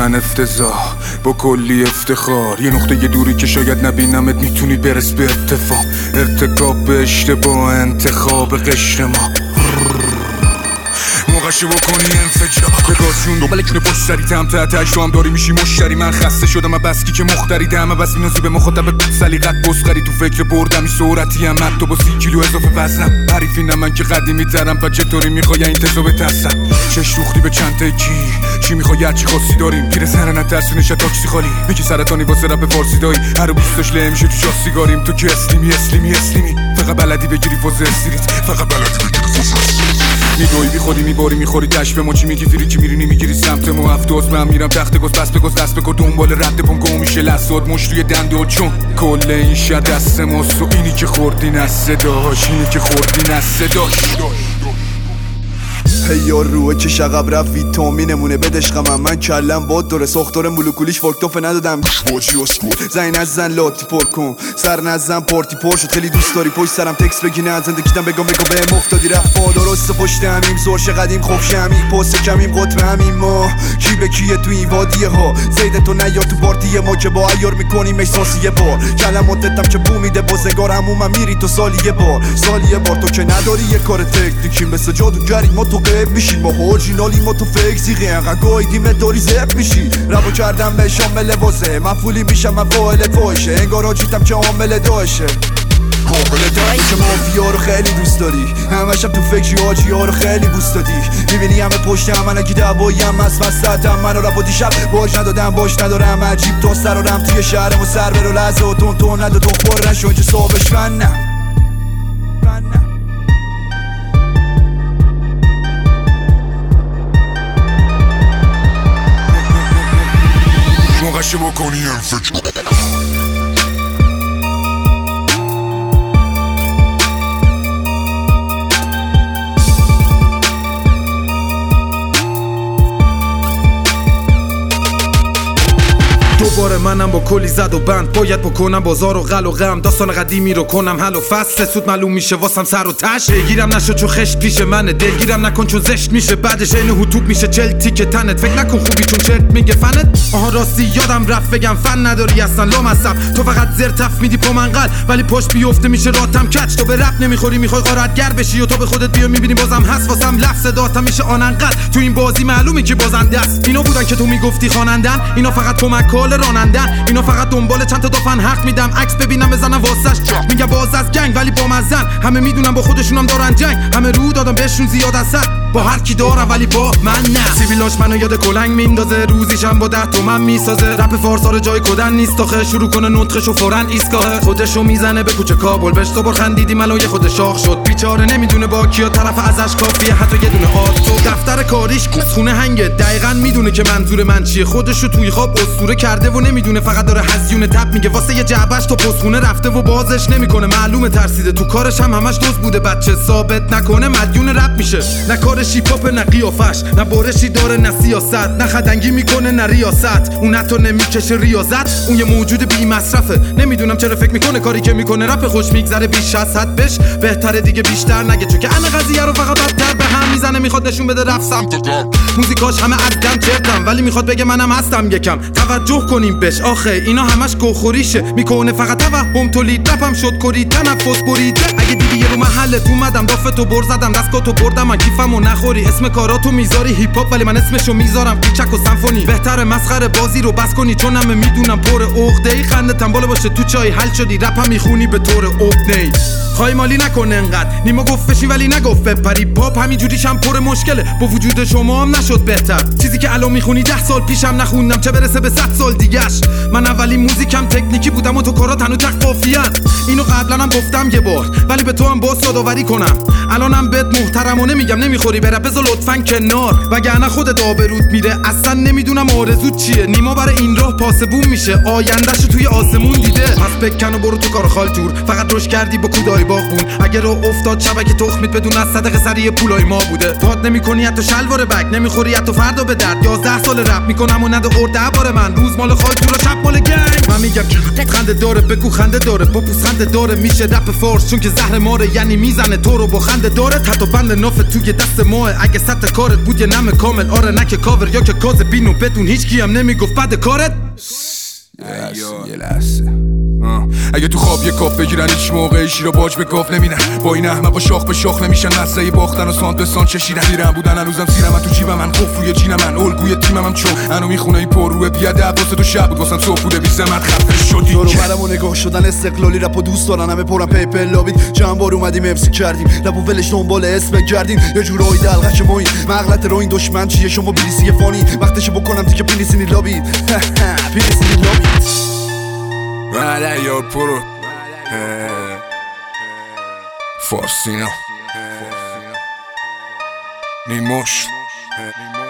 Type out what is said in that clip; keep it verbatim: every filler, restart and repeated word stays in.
من افتضاح با کلی افتخار، یه نقطه یه دوری که شاید نبینمت میتونی برس به اتفاق، ارتکاب به اشتباه انتخاب قشر ما موقعشو بکنی انفجار بگاز جون دنبال جون پشت سری تم تحتش تو هم داری میشی مشتری. من خسته شدم بسکی که مختری دمه بس اینو زیب مخاطب سلیقت بسخری تو فکر بردمی سرعتی هم حتی با سی کیلو اضافه وزنم حریفینم من که قدیمی ترم تا چطوری میخوای این تزا بترسم چش روختی به چند تا کی چی میخوای هرچی خاصی داریم پیر سر نترسونش تاکسی خالی میگی سرطانی واسه رپ فارسی دایی هر و بیستاش له میشه تو شاه سیگاریم تو که اسلیمی اسلیمی اسلیمی فقط بلدی بگیری فاز استریت فقط بلدی بگیری فاز استریت میدوی بی خودی میباری میخوری تش به ما چی میگی فیری چی میری نمیگیری سمت ما هفتاز من میرم تخت گز بس بگز دست بکن دنبال رد پنگو میشه لحظات مش روی دنده چون کل این شد دست ماست و اینی که خوردین از صداش اینی که خوردین از صداش هی یار روه که شقب رفت ویتامینمونه بدش غمم من کلم باد داره ساختار مولکولیش واکتوفه ندادم باشی اسکول زین از زن لاتی پر کن سر نزن پارتی پر شد خیلی دوست داری پشت سرم تکس بگی نه زندگیتم بگم بگم به مفتادی رفت درست پشت همیم زورش قدیم خوف همین پست کمیم قطب همین ما کی به کیه تو این وادیه ها زیده تو نیا تو پارتی ما که با عیار میکنیم احساسی یه بار کلماتتم که بو میده بازگار همون میری تو سالی یه بار سالی یه بار تو که نداری یه کار تکنیکی مثل جادوگری ما تو میشین ما اورجینالی ما تو فیک زیغی انقدر گایدیم داری زب میشی ربو کردم به شامل واسه مفعولی میشم من فاعل فاشه انگار آجیتم که عامل داشه کامل دایی که مافیا رو خیلی دوست داری همشم تو فکری آجی ها رو خیلی بوست دادی میبینی همه پشت هم من اگه دعوایی هم از مستدم من رو رب و دیشب باش ندادم باش ندارم عجیب تا سرارم توی شهرم و سر برو لحظه و تون تون نده دخبار نشو اینجا صابش من نه موقعشو بکنی انفجار دوباره منم با کلی زد و بند باید بکنم بازار و غل و غم داستان قدیمی رو کنم حل و فصل سود معلوم میشه واسم سر و تش گیرم نشو چون خشت پیش منه دلگیرم نکن چون زشت میشه بعدش این هوتوب میشه چل تیک تنت فکر نکن خوبی چون چرت میگه فنت آها راستی یادم رفت بگم فن نداری اصلا لامصب تو فقط زرتف میدی پا منقل ولی پشت بیفته میشه راتم کچ تو به رپ نمیخوری میخوای غارتگر بشی و تو به خودت بیا میبینی بازم هست واسم لفظ داتم میشه آننقل تو این بازی معلومه که بازنده است اینا بودن که تو میگفتی خوانندن اینا فقط کمکال رانندن اینا فقط دنبال چند تا دفن حق میدم عکس ببینم بزنم واسش میگم باز از گنگ ولی با مزن همه میدونم با خودشونم دارن جنگ همه رو دادم بهشون زیاد اصد با هر کی دارم ولی با من نه سیبیلاش منو یاد کلنگ میندازه روزیشم با ده تومن میسازه رپ فارسا جای کدن نیست آخه شروع کنه نطقشو فورن ایستگاه خودشو میزنه به کوچه کابل بهش تو بار خندیدی ملای خود شاخ شد بیچاره نمیدونه با کیا طرف ازش کافیه حتی یه دونه آتو دفتر کاریش خونه هنگه دقیقاً میدونه که منظور من چیه خودشو توی خواب اسطوره کرده و نمیدونه فقط داره هزیون تپ میگه واسه یه جعبش تو پستخونه رفته و بازش نمیکنه معلومه ترسیده تو کارش هم همش دوست بوده بچه ثابت نکنه مدیون رپ میشه نه کارشی پاپ نه قیافش نه بارشی داره نه سیاست نه خدنگی میکنه نه ریاست اون حتی نمیکشه ریاضت اون یه موجود بی مصرفه نمیدونم چرا فکر میکنه کاری که میکنه رپ خوش میگذره بیش از حد بش بهتره دیگه بیشتر نگه چون که انا قضیه رو فقط بدتر به هم میزنه میخواد نشون بده رپ سمت موزیکاش همه از دم چرتم ولی میخواد بگه منم هستم یکم توجه کنیم بش آخه اینا همش گوخوریشه میکنه فقط توهم تولید رپم شد کری تنفس بریده اگه دیدی یه رو محلت اومدم دافتو بر زدم دستگاهتو بردم من کیفمو نخوری اسم کاراتو میذاری هیپ هاپ ولی من اسمشو میذارم پیچک و سمفونی بهتره مسخره بازی رو بس کنی چون همه میدونم پر عقده‌ای خندتم بالا باشه تو چای حل شدی رپم میخونی به طور عقده‌ای خواهی مالی نکن انقدر نیما گفت بشین ولی نگفت بپری پاپ همینجوریش هم پر مشکله با وجود شما هم نشد بهتر چیزی که الان میخونی ده سال پیشم نخوندم چه برسه به صد سال دیگه‌اش من اولی موزیکم تکنیکی بودم و تو کارات هنو تق قافیه‌ان اینو قبلا هم گفتم یه بار ولی به تو هم باز یادآوری کنم الانم بهت محترمانه میگم نمیخوری به رپ بذار لطفاً کنار وگرنه خودت آبروت میره اصلا نمیدونم آرزوت چیه نیما برای این راه پاسبون میشه آیندهشو توی آسمون دیده پس بکن و برو تو کار خالتور فقط روش کردی با کودای گلای باغبون. اگه رو افتاد شبکه تخمید بدون از صدقه سری پولای ما بوده. واد نمی‌کنی حتی شلوار بک، نمیخوری حتی فردا به درد. یازده سال رپ میکنم و نده ارده بار من، روز مال خاک تو شب مال گنگ. من میگم خنده داره بگو خنده داره، با پوست خنده داره میشه رپ فورس چون که زهر ماره، یعنی میزنه تو رو با خنده داره. حتی بند ناف توی دست ماه، اگه سطح کارت بود یه نم کامل، آره نه که کاور یا که کاز بینو بدون هیچ کی هم نمیگفت بعد کارت. یه لحظه اگه تو خواب یه کاف بگیرن هیچ موقع شیر و باج به کاف نمیدن. با این احمق با شاخ به شاخ نمیشن، مسئله باختن و سانت به سانت چشیدن. زیرم بودن هنوزم زیرم من، تو جیبم من قفل روی جینم من، الگوی تیمم هم چون انو میخونه این پر روی بیادب. واسه تو شب بود واسم صبح بوده بی زحمت خفه شدی. دورو برمو نگاه شدن استقلالی رپو دوست دارن، همه پرم پیپل لابید. چند بار اومدیم امسی کردیم رپو ولش دنبال اسم بگردیم. یه جورایی دلغش موین مغلط رو این دشمن چیه شما بیلیسی فانی. وقتش بکنم دیگه پیلیسینی لابید پیلیسینی لابید. ولی یا پرو فارسینا نیموش